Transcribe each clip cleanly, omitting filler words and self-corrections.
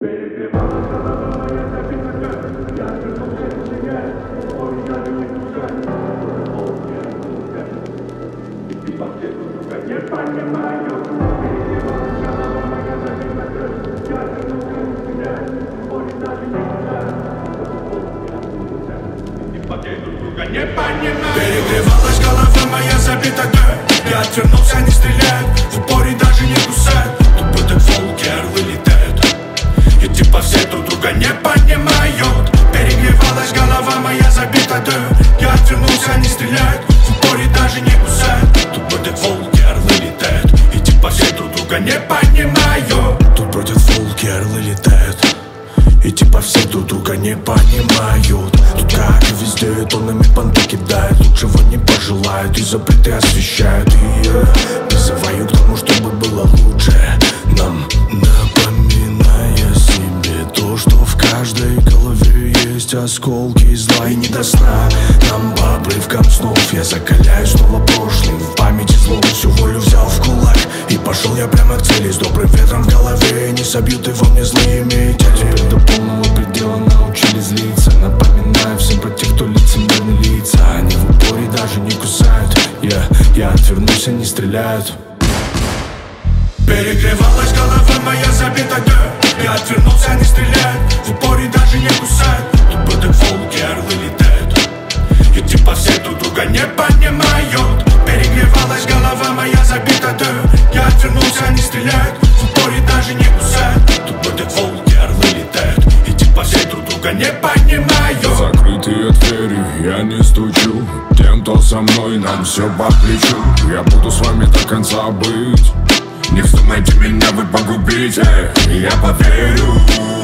Перегревалась голова моя забита дверь. Я вернулся к себе, ой, я не пускай. И ты по всей друга не понимаю. Перегревалась голова моя забита дверь. Я вернулся к себе, ой, даже не пускай. И ты по всей друга не понимаю. Перегревалась голова моя забита дверь. Я отвернулся, не стреляют, в упоре даже не кусают. Тут будут волки, орлы летают, и типа все друг друга не понимают. Перегревалась голова моя забита дверь. Я отвернулся, не стреляют, в упоре даже не кусают. Тут будут волки, орлы летают, и типа все друг друга не понимают. Тут бродят волки, орлы летают, и типа все друг друга не понимают. Тут как и везде тоннами понты кидают, лучшего не пожелают и запреты освещают. И я призываю к тому, чтобы было лучше нам, напоминая себе то, что в каждой голове есть осколки зла и не до сна. Нам по обрывкам снов я закаляю снова прошлым. В памяти злом всю волю взял в кулак, и пошел я прямо к цели с добрым ветром в голове. Не собьют его мне злые метели. До полного предела научили злиться. Напоминаю всем про тех, кто лицемерны лица. Они в упоре даже не кусают. Я отвернулся, не стреляют. Перегревалась голова моя забита дверь. Я отвернулся, не стреляют, в упоре даже не кусают. Тут будут волки, орлы летают, и типа все друг друга не понимают. Перегревалась голова моя забита дверь. Я отвернулся, не стреляют, в упоре даже не кусают. Тут будут волки, орлы летают, и типа все друг друга не понимают. Закрытые двери, я не стучу. Тем, кто со мной, нам все по плечу. Я буду с вами до конца быть. Не вздумайте меня вы погубите, я поверю.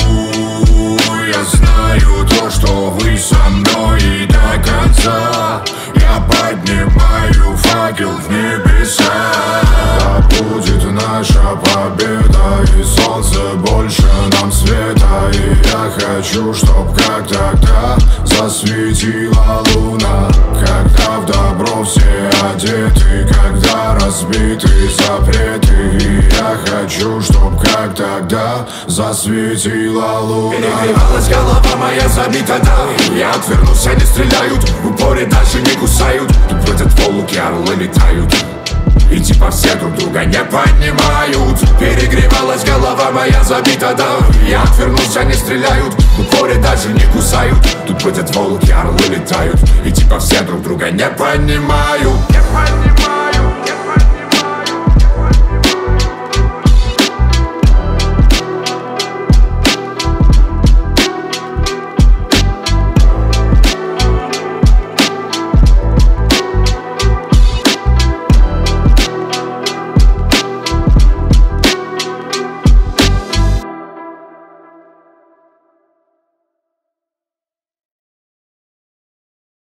Я знаю то, что вы со мной и до конца. Я поднимаю факел в небеса. Да будет наша победа, и солнце больше нам света. И я хочу, чтоб как тогда засветила луна. Когда в добро все одеты, когда разбиты запреты. И я хочу, чтоб как тогда засветила луна. Перегревалась голова моя забита, да. Я отвернулся, не стреляют, в упоре даже не кусают. Тут бродят волки, орлы летают, и типа все друг друга не понимают. Перегревалась голова моя забита, да. Я отвернулся, не стреляют, в упоре даже не кусают. Тут бродят волки, орлы летают, и типа все друг друга не понимают.